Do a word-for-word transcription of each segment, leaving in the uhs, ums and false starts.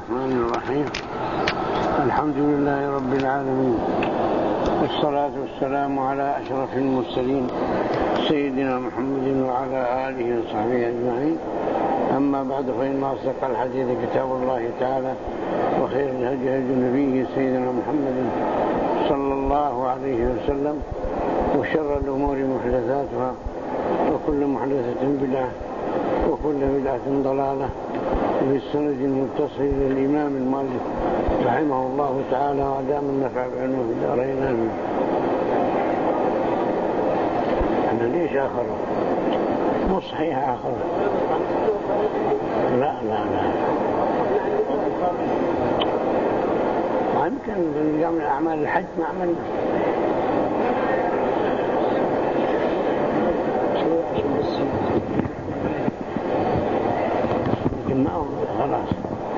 الرحمن الرحيم. الحمد لله رب العالمين، والصلاة والسلام على أشرف المرسلين سيدنا محمد وعلى آله وصحبه أجمعين. أما بعد، فإن أصدق الحديث كتاب الله تعالى، وخير الهدي هدي نبيه سيدنا محمد صلى الله عليه وسلم، وشر الأمور محدثاتها، وكل محدثة بدعة، وكل بدعة ضلالة. بالسند المتصل للإمام المؤلف رحمه الله تعالى، وأدام النفع بعلمه في الدارين آمين. أنا ليش آخر؟ مو صحيح آخر. لا لا لا ما يمكن يعمل أعمال الحج ما عملنا. يمكن ما خلاص.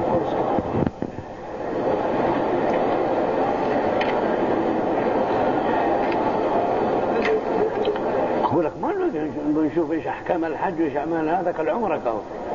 أقول لك ما نشوف إيش أحكام الحج وإيش أعمال هذا كالعمرة كهو.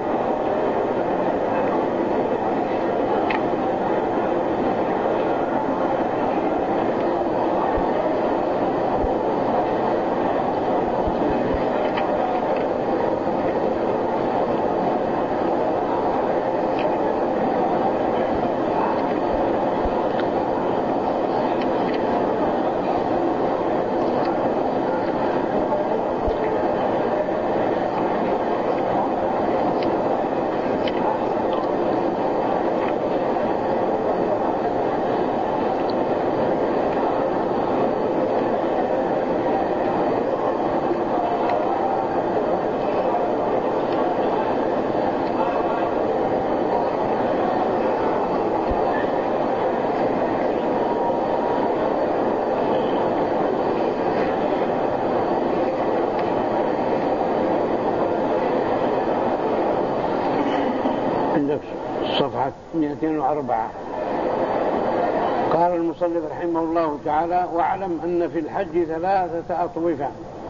صفحة مئتين وأربعة. قال المصنف رحمه الله تعالى: واعلم أن في الحج ثلاثة أطوفة.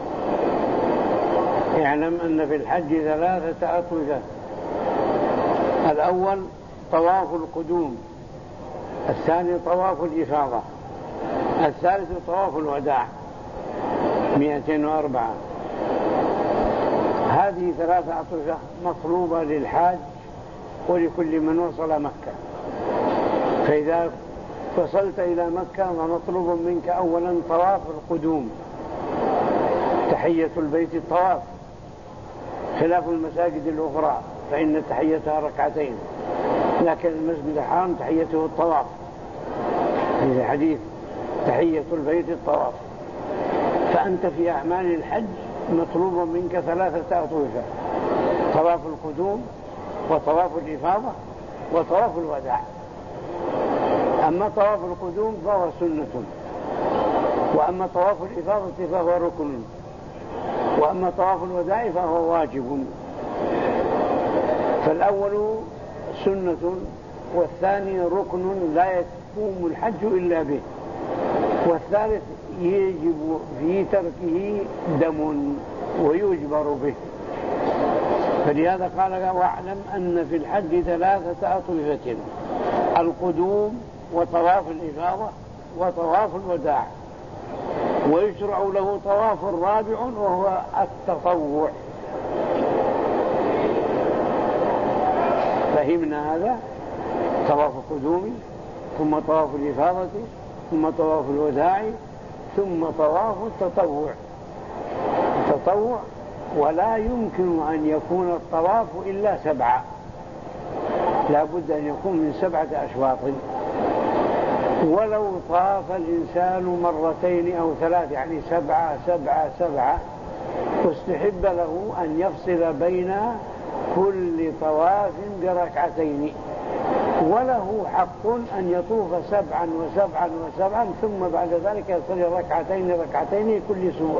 اعلم أن في الحج ثلاثة أطوفة. الأول طواف القدوم، الثاني طواف الإفاضة، الثالث طواف الوداع. مئتين وأربعة. هذه ثلاثة أطوفة مطلوبة للحاج ولكل من وصل مكة. فإذا وصلت إلى مكة فمطلوب منك أولا طواف القدوم، تحية البيت الطواف، خلاف المساجد الأخرى فإن تحيتها ركعتين، لكن المسجد الحرام تحيته الطواف، في حديث تحية البيت الطواف. فأنت في أعمال الحج مطلوب منك ثلاثة أطوفة: طواف القدوم، وطواف الإفاضة، وطواف الوداع. أما طواف القدوم فهو سنة، وأما طواف الإفاضة فهو ركن، وأما طواف الوداع فهو واجب. فالأول سنة، والثاني ركن لا يقوم الحج إلا به، والثالث يجب في تركه دم ويجبر به. فلهذا قال: واعلم أن في الحج ثلاثة أطوفة: القدوم، وطواف الإفاضة، وطواف الوداع. ويشرع له طواف رابع وهو التطوع. فهمنا هذا؟ طواف القدوم، ثم طواف الإفاضة، ثم طواف الوداع، ثم طواف التطوع. التطوع ولا يمكن أن يكون الطواف إلا سبعة، لا بد أن يكون من سبعة أشواط. ولو طاف الإنسان مرتين أو ثلاث، يعني سبعة سبعة سبعة، واستحب له أن يفصل بين كل طواف بركعتين، وله حق أن يطوف سبعا وسبعا وسبعا، ثم بعد ذلك يصلي ركعتين ركعتين كل أسبوع.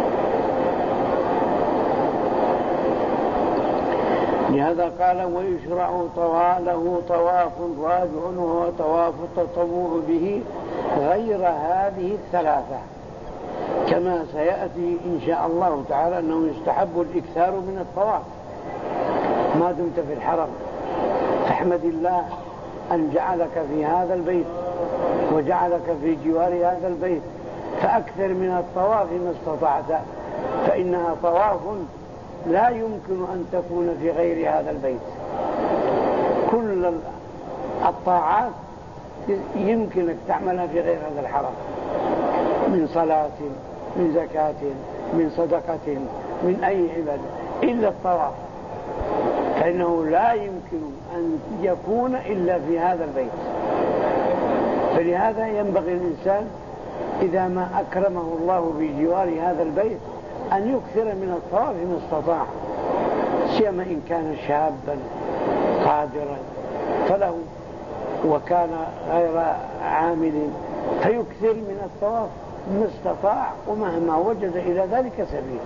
لهذا قال: ويشرع له طواف رابع وهو طواف التطوع به غير هذه الثلاثة، كما سيأتي إن شاء الله تعالى أنه يستحب الإكثار من الطواف ما دمت في الحرم. فاحمد الله أن جعلك في هذا البيت وجعلك في جوار هذا البيت، فأكثر من الطواف ما استطعت، فإنها طواف لا يمكن أن تكون في غير هذا البيت. كل الطاعات يمكنك تعملها في غير هذا الحرم، من صلاة، من زكاة، من صدقة، من أي عبادة، إلا الطواف، فإنه لا يمكن أن يكون إلا في هذا البيت. فلهذا ينبغي الإنسان إذا ما أكرمه الله بجوار هذا البيت أن يكثر من الطواف ما استطاع، سيما إن كان شابا قادرا فله، وكان غير عامل فيكثر من الطواف ما استطاع ومهما وجد إلى ذلك سبيل.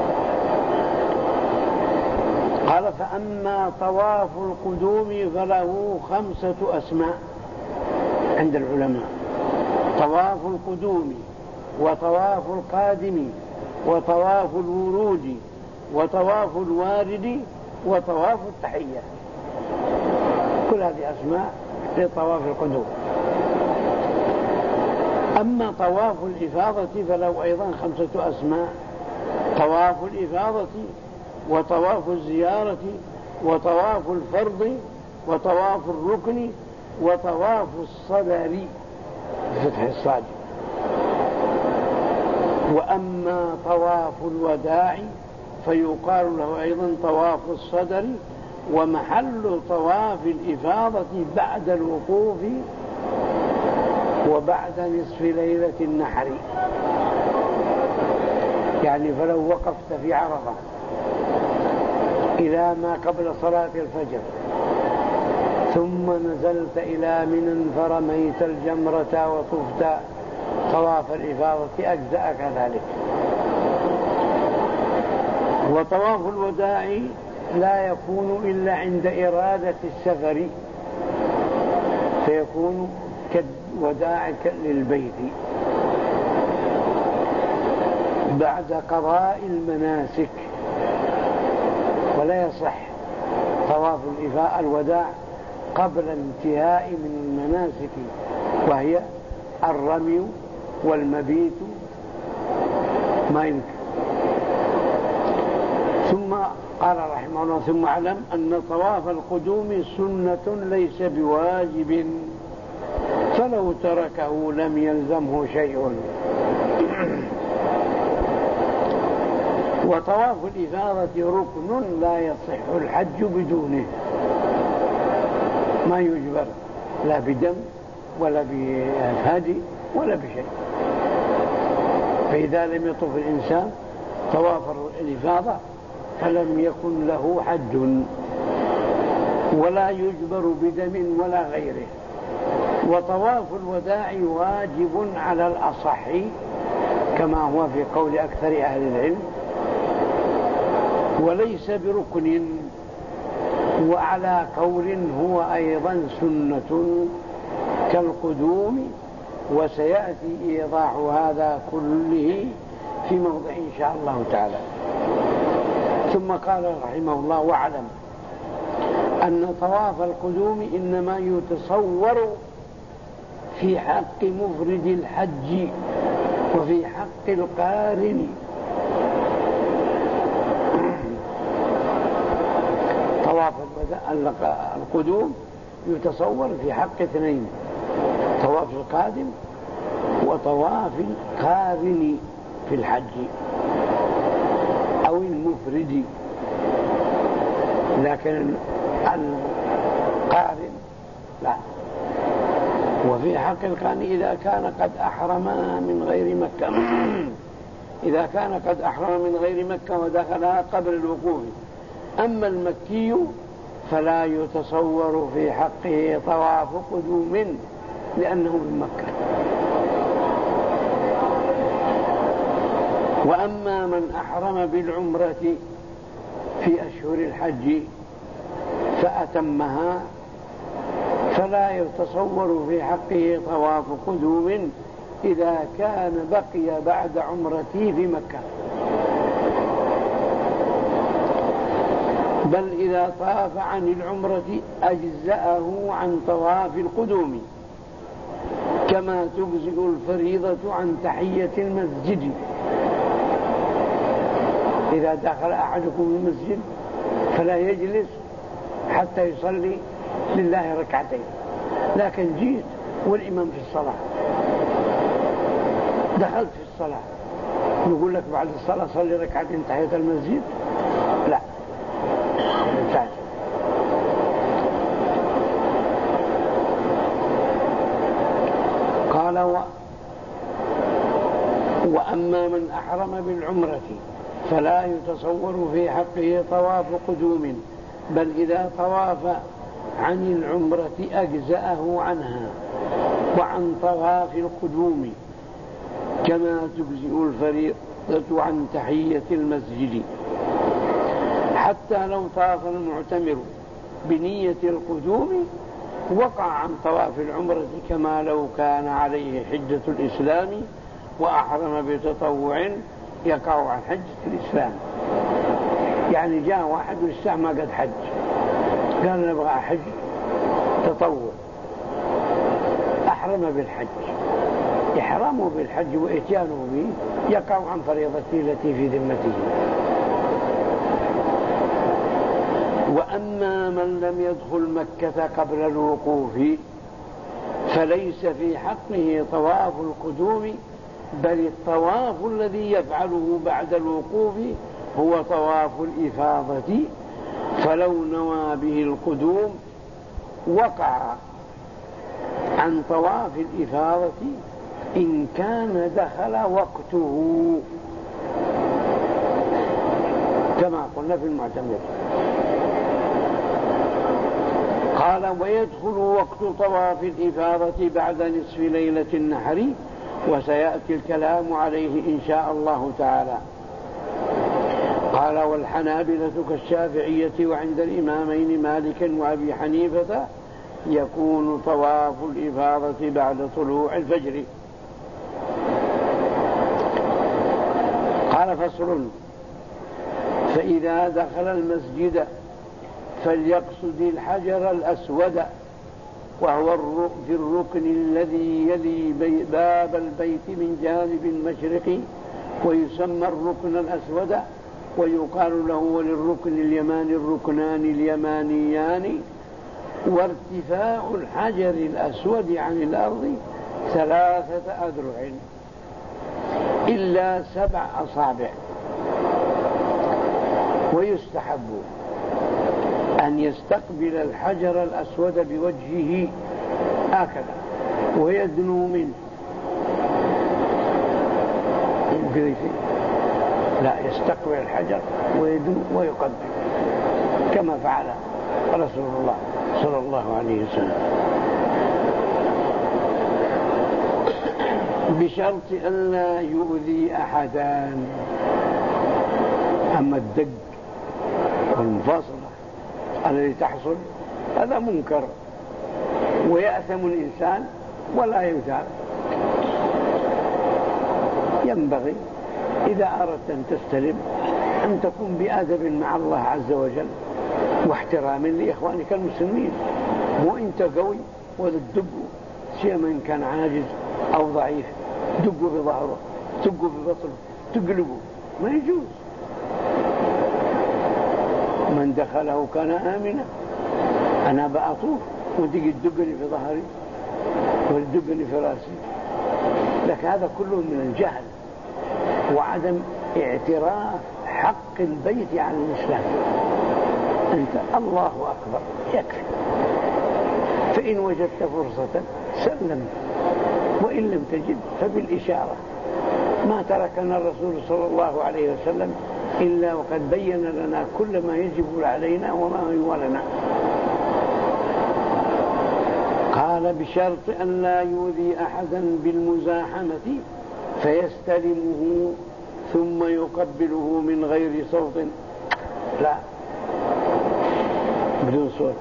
قال: فأما طواف القدوم فله خمسة أسماء عند العلماء: طواف القدوم، وطواف القادم، وطواف الورود، وطواف الوارد، وطواف التحية. كل هذه أسماء لطواف القدوم. أما طواف الإفاضة فله أيضا خمسة أسماء: طواف الإفاضة، وطواف الزيارة، وطواف الفرض، وطواف الركن، وطواف الصدر بفتح الصاد. وأما طواف الوداع فيقال له أيضا طواف الصدر، ومحل طواف الإفاضة بعد الوقوف وبعد نصف ليلة النحر. يعني فلو وقفت في عرفة إلى ما قبل صلاة الفجر ثم نزلت إلى منى فرميت الجمرة وطفت طواف الإفاضة أجزأك ذلك. وطواف الوداع لا يكون إلا عند إرادة السفر، فيكون كوداعك للبيت بعد قضاء المناسك، ولا يصح طواف الوداع قبل انتهاء من المناسك، وهي الرمي والمبيت، ما يمكن. ثم قال رحمه الله: ثم اعلم أن طواف القدوم سنة ليس بواجب، فلو تركه لم يلزمه شيء. وطواف الإفاضة ركن لا يصح الحج بدونه، ما يجبر لا بدم ولا بهدي ولا بشيء. فإذا لم يطف الإنسان طواف الإفاضة فلم يكن له حج، ولا يجبر بدم ولا غيره. وطواف الوداع واجب على الأصح كما هو في قول أكثر أهل العلم، وليس بركن، وعلى قول هو أيضا سنة كالقدوم، وسيأتي إيضاح هذا كله في موضع إن شاء الله تعالى. ثم قال رحمه الله: واعلم أن طواف القدوم إنما يتصور في حق مفرد الحج وفي حق القارن. طواف القدوم يتصور في حق اثنين: طواف القادم وطواف القارن في الحج أو المفرد. لكن القارن لا. وفي حق القارن إذا كان قد أحرم من غير مكة إذا كان قد أحرم من غير مكة ودخلها قبل الوقوف. أما المكي فلا يتصور في حقه طواف قدوم لأنه من مكة. وأما من أحرم بالعمرة في أشهر الحج فأتمها فلا يتصور في حقه طواف قدوم إذا كان بقي بعد عمرته في مكة. بل إذا طاف عن العمرة أجزأه عن طواف القدوم، كما تجزئ الفريضة عن تحية المسجد. إذا دخل أحدكم المسجد فلا يجلس حتى يصلي لله ركعتين، لكن جيت والإمام في الصلاة، دخلت في الصلاة، نقول لك بعد الصلاة صلي ركعتين تحية المسجد؟ لا، ممتاز. قال و... وأما من أحرم بالعمرة فلا يتصور في حقه طواف قدوم، بل إذا طواف عن العمرة أجزأه عنها وعن طواف القدوم، كما تجزئ الفريضة عن تحية المسجد. حتى لو طاف المعتمر بنية القدوم وقع عن طواف العمرة، كما لو كان عليه حجة الإسلام وأحرم بتطوع يقع عن حجة الإسلام. يعني جاء واحد لسه ما قد حج، قال نبغى حج تطوع، أحرم بالحج، إحرامه بالحج وإتيانه به يقع عن فريضته التي في ذمته. وأما من لم يدخل مكة قبل الوقوف فليس في حقه طواف القدوم، بل الطواف الذي يفعله بعد الوقوف هو طواف الإفاضة، فلو نوى به القدوم وقع عن طواف الإفاضة إن كان دخل وقته، كما قلنا في المعتمر. قال ويدخل وقت طواف الإفاضة بعد نصف ليلة النحر، وسيأتي الكلام عليه إن شاء الله تعالى. قال والحنابلة كالشافعية وعند الإمامين مالك وأبي حنيفة يكون طواف الإفاضة بعد طلوع الفجر. قال فصل: فإذا دخل المسجد فليقصد الحجر الأسود، وهو في الركن الذي يلي باب البيت من جانب المشرق، ويسمى الركن الأسود، ويقال له وللركن اليماني الركنان اليمانيان. وارتفاع الحجر الأسود عن الأرض ثلاثة أذرع إلا سبع أصابع. ويستحب أن يستقبل الحجر الأسود بوجهه هكذا ويدنو منه، لا، يستقبل الحجر ويدنو ويقبل كما فعل رسول الله صلى الله عليه وسلم، بشرط أن لا يؤذي أحدا. أما الدق والمفاصلة الذي تحصل هذا منكر ويأثم الإنسان ولا يثاب. ينبغي إذا أردت أن تستلم أن تكون بأدب مع الله عز وجل واحترام لإخوانك المسلمين، مو أنت قوي ولا تدق شيء من كان عاجز أو ضعيف دقوا بظهره دقوا ببطنه تقلبه، ما يجوز. من دخله كان آمنا. أنا بأطوف وتجي تدقني في ظهري وتدقني في رأسي، لك هذا كله من الجهل وعدم اعتراف حق البيت على الإسلام. أنت الله أكبر يكفي. فإن وجدت فرصة سلم، وإن لم تجد فبالإشارة. ما تركنا الرسول صلى الله عليه وسلم إلا وقد بين لنا كل ما يجب علينا وما هو لنا. قال بشرط أن لا يؤذي أحدا بالمزاحمة فيستلمه ثم يقبله من غير صوت، لا، بدون صوت.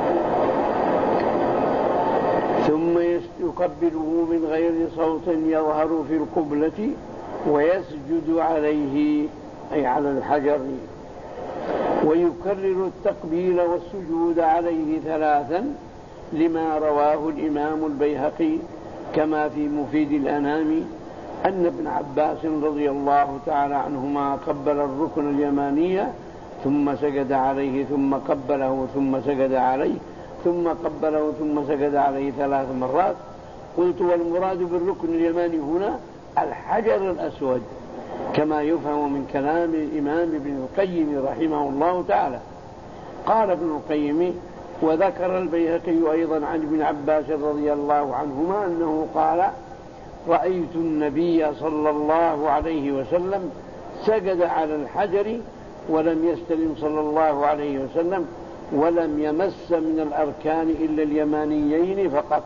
ثم يقبله من غير صوت يظهر في القبلة ويسجد عليه أي على الحجر. ويكرر التقبيل والسجود عليه ثلاثا لما رواه الإمام البيهقي كما في مفيد الأنام أن ابن عباس رضي الله تعالى عنهما قبل الركن اليماني ثم سجد عليه ثم قبله ثم سجد عليه ثم قبله ثم سجد عليه ثلاث مرات. قلت والمراد بالركن اليماني هنا الحجر الأسود كما يفهم من كلام الإمام ابن القيم رحمه الله تعالى. قال ابن القيم وذكر البيهقي أيضا عن ابن عباس رضي الله عنهما أنه قال رأيت النبي صلى الله عليه وسلم سجد على الحجر ولم يستلم صلى الله عليه وسلم ولم يمس من الأركان إلا اليمانيين فقط.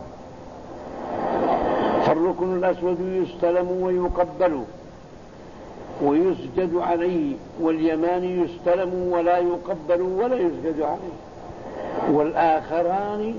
فالركن الأسود يستلم ويقبل ويسجد عليه، واليماني يستلم ولا يقبل ولا يسجد عليه، والآخران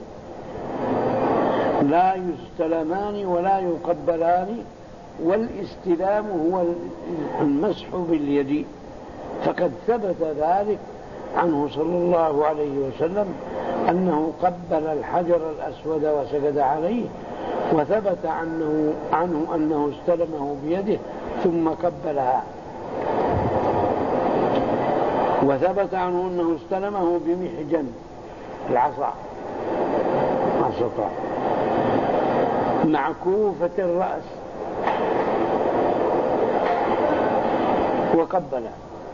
لا يستلمان ولا يقبلان، والاستلام هو المسح باليد. فقد ثبت ذلك عنه صلى الله عليه وسلم أنه قبل الحجر الأسود وسجد عليه، وثبت عنه, عنه أنه استلمه بيده ثم قبلها، وثبت عنه أنه استلمه بمحجن العصا معكوفة الرأس وقبله.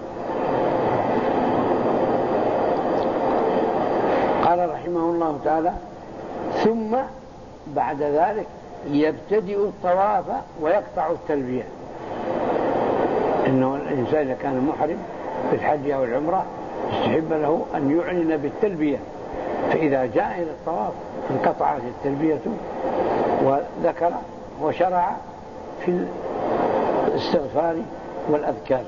قال رحمه الله تعالى ثم بعد ذلك يبتدئ الطواف ويقطع التلبية. إنه الإنسان إذا كان محرم بالحج أو العمرة يستحب له أن يعلن بالتلبية، فإذا جاء إلى الطواف انقطعت التلبية وذكر وشرع في الاستغفار والأذكار.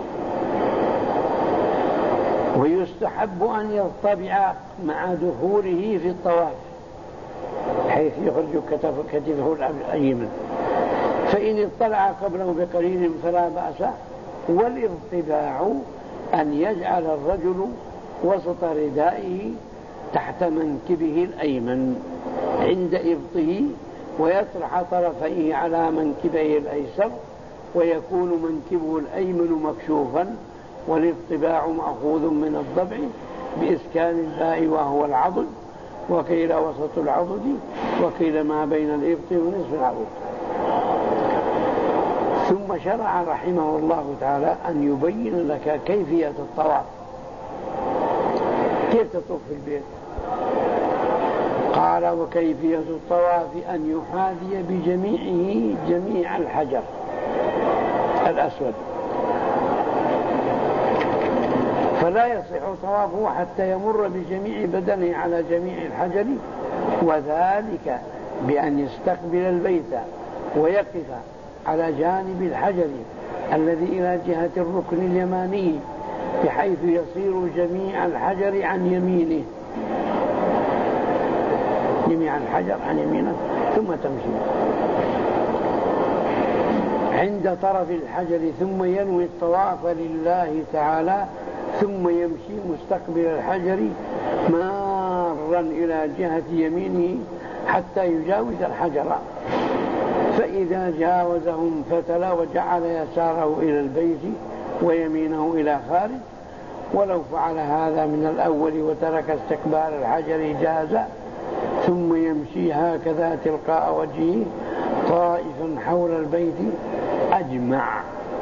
ويستحب أن يطبع مع دخوله في الطواف حيث يخرج كتفه الأيمن، فإن اطلع قبله بقليل فلا بأس. والارتباع أن يجعل الرجل وسط ردائه تحت منكبه الأيمن عند إبطه، ويطرح طرفيه على منكبه الأيسر، ويكون منكبه الأيمن مكشوفا، والارتباع مأخوذ من الضبع بإسكان الباء وهو العضد، وقيل وسط العضد، وقيل ما بين الإبط ونصف العضد. ثم شرع رحمه الله تعالى أن يبين لك كيفية الطواف، كيف تطوف في البيت. قال وكيفية الطواف أن يحاذي بجميعه جميع الحجر الأسود، فلا يصح طوافه حتى يمر بجميع بدنه على جميع الحجر، وذلك بأن يستقبل البيت ويقف على جانب الحجر الذي إلى جهة الركن اليماني، بحيث يصير جميع الحجر عن يمينه، جميع الحجر عن يمينه، ثم تمشي عند طرف الحجر، ثم ينوي الطواف لله تعالى، ثم يمشي مستقبل الحجر مارا إلى جهة يمينه حتى يجاوز الحجر، فإذا جاوزه انفتل وجعل يساره إلى البيت ويمينه إلى خارج. ولو فعل هذا من الأول وترك استقبال الحجر جاز، ثم يمشي هكذا تلقاء وجهه طائفا حول البيت أجمع،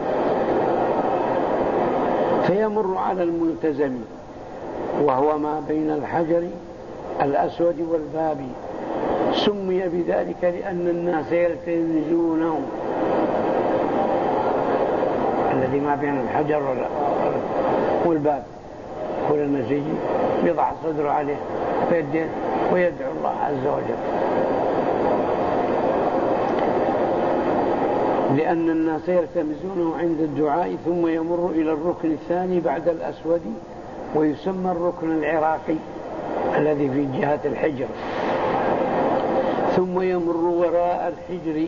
فيمر على الملتزم وهو ما بين الحجر الأسود والباب. سمي بذلك لأن الناس يلتزمونه، الذي ما بين الحجر والباب، كل الناس يجي يضع صدره عليه ويديه ويدعو الله عز وجل، لأن الناس يلتمسونه عند الدعاء. ثم يمر إلى الركن الثاني بعد الأسود، ويسمى الركن العراقي الذي في جهة الحجر. ثم يمر وراء الحجر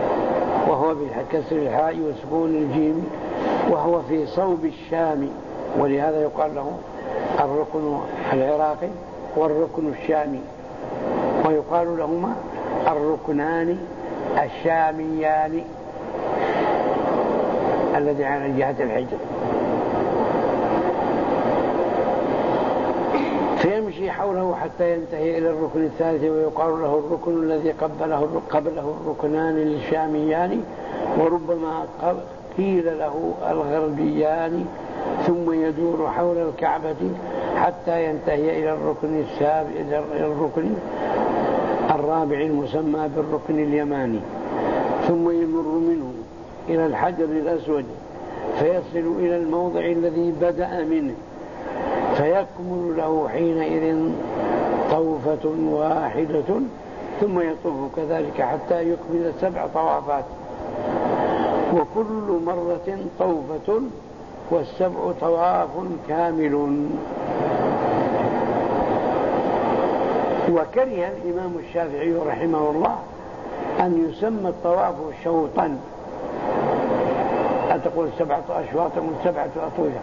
وهو بكسر الحاء وسكون الجيم، وهو في صوب الشام ولهذا يقال له الركن العراقي والركن الشامي، ويقال لهما الركنان الشاميان الذي على جهة الحجر. فيمشي حوله حتى ينتهي إلى الركن الثالث، ويقال له الركن الذي قبله قبله الركنان الشاميان، وربما قيل له الغربيان، ثم يدور حول الكعبة حتى ينتهي إلى الركن السابع إلى الركن الرابع المسمى بالركن اليماني، ثم يمر منه إلى الحجر الأسود فيصل إلى الموضع الذي بدأ منه، فيكمل له حينئذ طوفة واحدة، ثم يطوف كذلك حتى يكمل سبع طوافات، وكل مرة طوفة والسبع طواف كامل. وكره الإمام الشافعي رحمه الله أن يسمى الطواف شوطا، أتقول سبعة أشواط من سبعة أطوية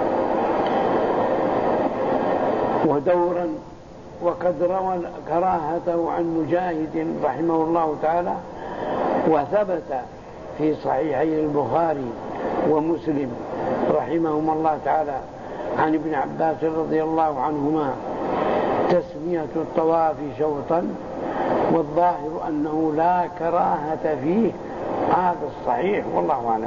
ودورا، وقد روى كراهته عن مجاهد رحمه الله تعالى، وثبت في صحيحي البخاري ومسلم رحمهما الله تعالى عن ابن عباس رضي الله عنهما تسمية الطواف شوطا، والظاهر أنه لا كراهة فيه، هذا الصحيح والله أعلم.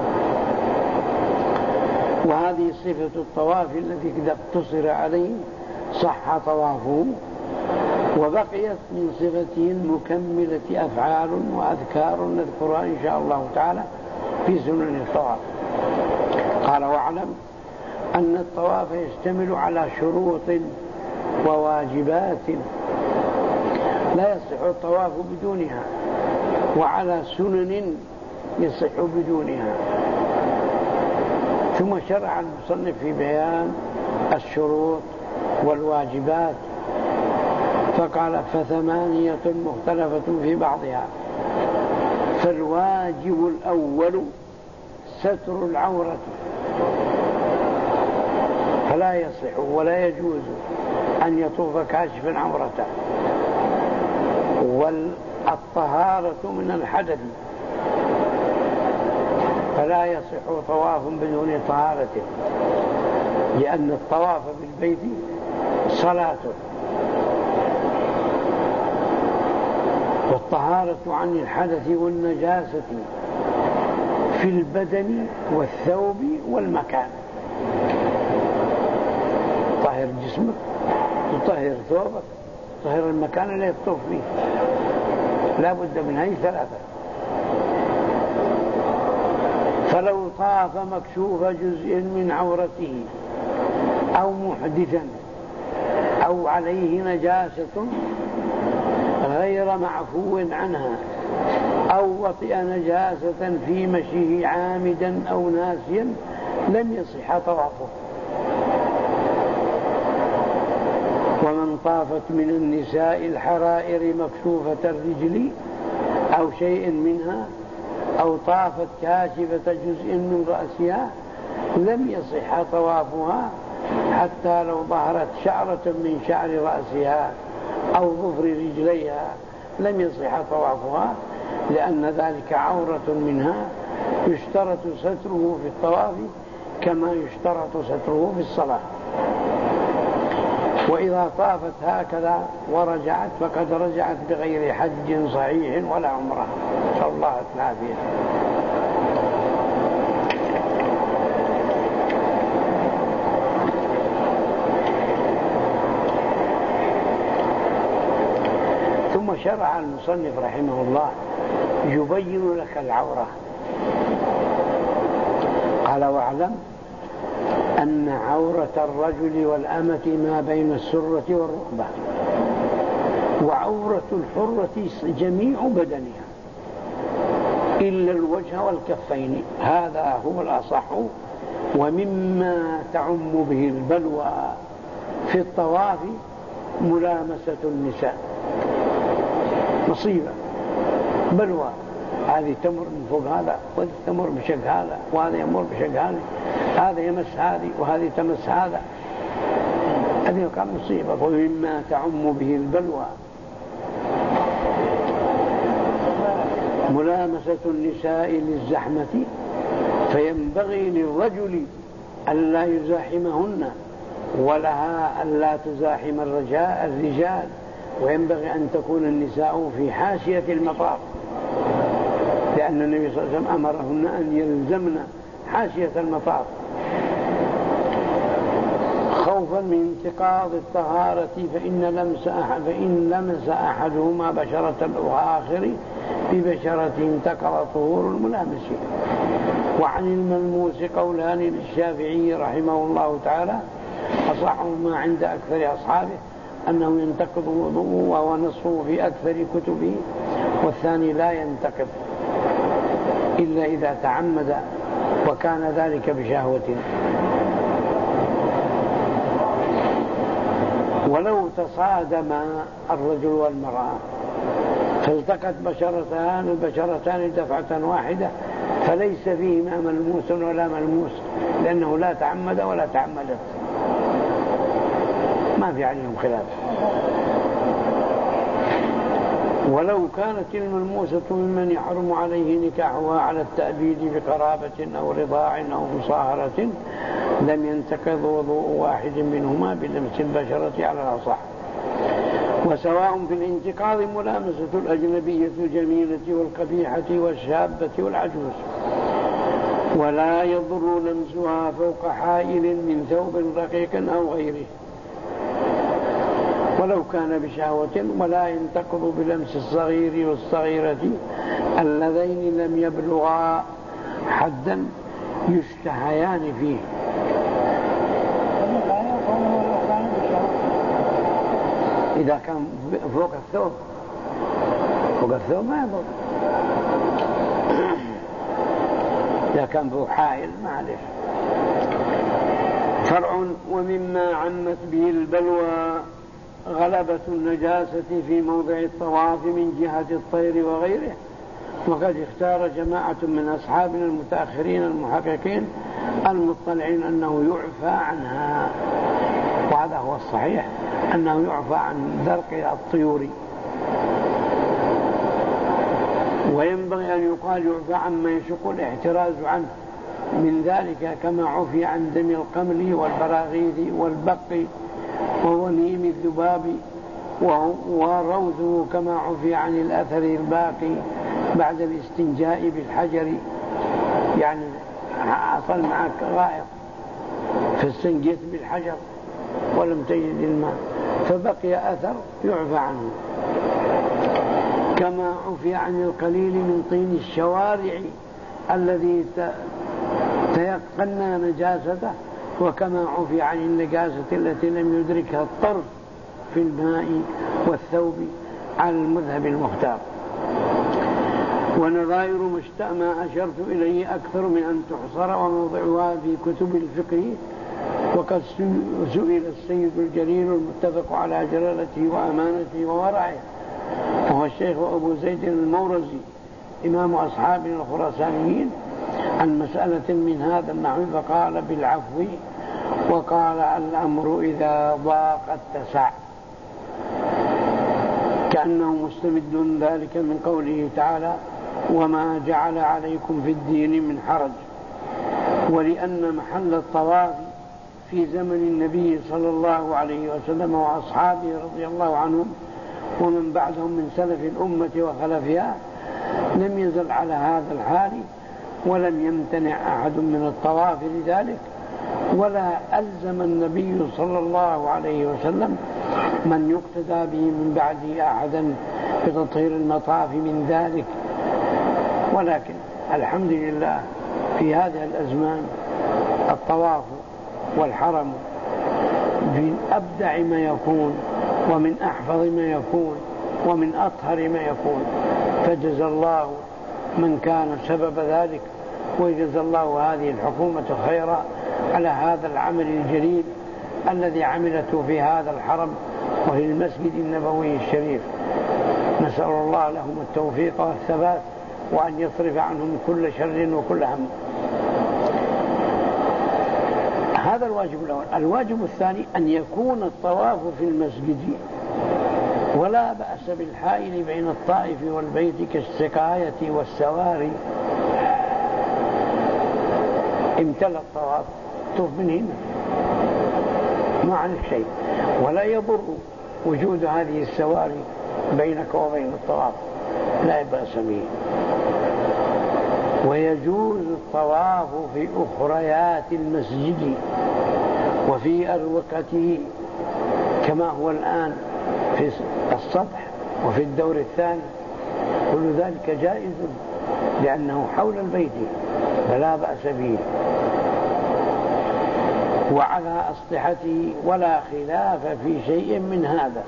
وهذه صفة الطواف التي إذا اقتصر عليه صح طوافه، وبقيت من صفته المكملة أفعال وأذكار نذكرها إن شاء الله تعالى في سنن الطواف. قال: واعلم أن الطواف يشتمل على شروط وواجبات لا يصح الطواف بدونها، وعلى سنن يصح بدونها. ثم شرع المصنف في بيان الشروط والواجبات، فقال: فثمانية مختلفة في بعضها. فالواجب الأول ستر العورة، فلا يصح ولا يجوز أن يطوف كاشفا عورته. والطهارة من الحدث، فلا يصح طواف بدون طهارة، لأن الطواف بالبيت صلاة. والطهارة عن الحدث والنجاسة في البدن والثوب والمكان، طهر جسمك، تطهر ثوبك، تطهر المكان اللي يطوف فيه، لا بد من هذه ثلاثة. فلو طاف مكشوف جزء من عورته أو محدثا أو عليه نجاسة غير معفو عنها، أو وطئ نجاسة في مشيه عامدا أو ناسيا، لم يصح طوافه. ومن طافت من النساء الحرائر مكشوفة الرجل أو شيء منها، أو طافت كاشفة جزء من رأسها، لم يصح طوافها حتى لو ظهرت شعرة من شعر رأسها أو ظفر رجليها، لم يصح طوافها، لأن ذلك عورة منها يشترط ستره في الطواف كما يشترط ستره في الصلاة. وإذا طافت هكذا ورجعت فقد رجعت بغير حج صحيح ولا عمره، نسأل الله العافية. ثم شرع المصنف رحمه الله يبين لك العورة. قال: واعلم أن عورة الرجل والأمة ما بين السرة والركبة، وعورة الحرة جميع بدنها إلا الوجه والكفين، هذا هو الأصح. ومما تعم به البلوى في الطواف ملامسة النساء، مصيبة بلوى، هذه تمر من فوق هذا، وهذه تمر بشق هذا، وهذا يمر بشق هذا، هذا يمس هذه وهذه تمس هذا، هذه كان مصيبة. ومما تعم به البلوى ملامسة النساء للزحمة، فينبغي للرجل ألا يزاحمهن ولها ألا تزاحم الرجال، وينبغي أن تكون النساء في حاشية المطاف، لأن النبي صلى الله عليه وسلم أمرهن أن يلزمن حاشية المطاف خوفا من انتقاض الطهارة، فإن لمس أحد فإن لمس أحدهما بشرة الآخر ببشرة انتقض طهور الملامس. وعن الملموس قولان للشافعي رحمه الله تعالى، أصحهما عند أكثر أصحابه أنه ينتقض وضوءه وهو نصه في أكثر كتبه، والثاني لا ينتقض إلا إذا تعمد وكان ذلك بشهوة. ولو تصادم الرجل والمرأة فالتقت بشرتان البشرتان دفعة واحدة فليس فيهما ملموس ولا ملموس، لأنه لا تعمد ولا تعمدت، ما في عليهم خلاف. ولو كانت الملموسة ممن يحرم عليه نكاحها على التأبيد بقرابة أو رضاع أو مصاهرة لم ينتقض وضوء واحد منهما بلمس البشرة على الأصح. وسواء في الانتقاض ملامسة الأجنبية الجميلة والقبيحة والشابة والعجوز، ولا يضر لمسها فوق حائل من ثوب رقيق أو غيره ولو كان بشهوة، ولا ينتقض بلمس الصغير والصغيرة اللذين لم يبلغا حدا يشتهيان فيه. إذا كان فوق الثوب فوق الثوب ما يضر، إذا كان فوق حائل ما عليه. فرع. ومما عمت به البلوى غلبة النجاسة في موضع الطواف من جهة الطير وغيره، وقد اختار جماعة من أصحابنا المتأخرين المحققين المطلعين أنه يعفى عنها، وهذا هو الصحيح أنه يعفى عن درق الطيور. وينبغي أن يقال يعفى عما يشق الاحتراز عنه من ذلك، كما عفي عن دم القمل والبراغيث والبق وونيم الذباب وروثه، كما عفي عن الأثر الباقي بعد الاستنجاء بالحجر، يعني حصل معك غائط فاستنجيت بالحجر ولم تجد الماء فبقي أثر يعفى عنه. كما عفي عن القليل من طين الشوارع الذي تيقنا نجاسته، وكما عفي عن النجاسة التي لم يدركها الطرف في الماء والثوب على المذهب المختار. ونظائر ما أشرت إليه أكثر من أن تحصر، وموضعها في كتب الفقه. وقد سئل السيد الجليل المتفق على جلالته وأمانته وورعه، وهو الشيخ أبو زيد المورزي إمام أصحابنا الخراسانيين، عن مسألة من هذا النحو، فقال بالعفو، وقال الأمر إذا ضاق اتسع، كأنه مستمد ذلك من قوله تعالى وما جعل عليكم في الدين من حرج. ولأن محل الطواف في زمن النبي صلى الله عليه وسلم وأصحابه رضي الله عنهم ومن بعدهم من سلف الأمة وخلفها لم يزل على هذا الحال، ولم يمتنع أحد من الطواف لذلك، ولا ألزم النبي صلى الله عليه وسلم من يقتدى به من بعده أحدا بتطهير المطاف من ذلك. ولكن الحمد لله في هذه الأزمان الطواف والحرم من أبدع ما يكون ومن أحفظ ما يكون ومن أطهر ما يكون، فجزى الله من كان سبب ذلك، وجزى الله هذه الحكومة خيرا على هذا العمل الجليل الذي عملته في هذا الحرم وفي المسجد النبوي الشريف. نسأل الله لهم التوفيق والثبات، وأن يصرف عنهم كل شر وكل هم. هذا الواجب الأول. الواجب الثاني أن يكون الطواف في المسجد، ولا بأس بالحائل بين الطائف والبيت كالسقاية والسواري، امتلأ الطواف طوف منهن ما عليك شيء، ولا يضر وجود هذه السواري بينك وبين الطواف، لا بأس به. ويجوز الطواف في أخريات المسجد وفي أروقته كما هو الآن في السطح وفي الدور الثاني، كل ذلك جائز لأنه حول البيت فلا بأس به وعلى أسطحته، ولا خلاف في شيء من هذا.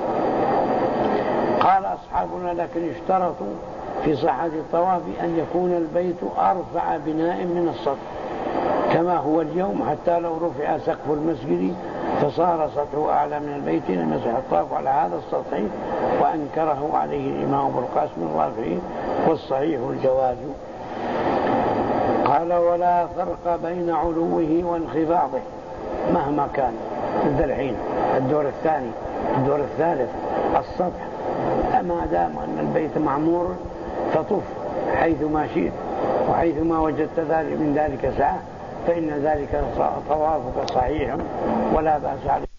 قال أصحابنا لكن اشترطوا في صحة الطواف أن يكون البيت أرفع بناء من السطح كما هو اليوم، حتى لو رفع سقف المسجد فصار سطحه أعلى من البيت لم يصح الطواف على هذا السطح، وأنكره عليه الإمام أبو القاسم الرافعي، والصحيح الجواز. قال ولا فرق بين علوه وانخفاضه مهما كان، مثل الحين الدور الثاني الدور الثالث السطح، ما دام أن البيت معمور فطف حيث ما شئت وحيث ما وجدت ذلك من ذلك ساعة، فإن ذلك طوافك صحيح ولا بأس عليه.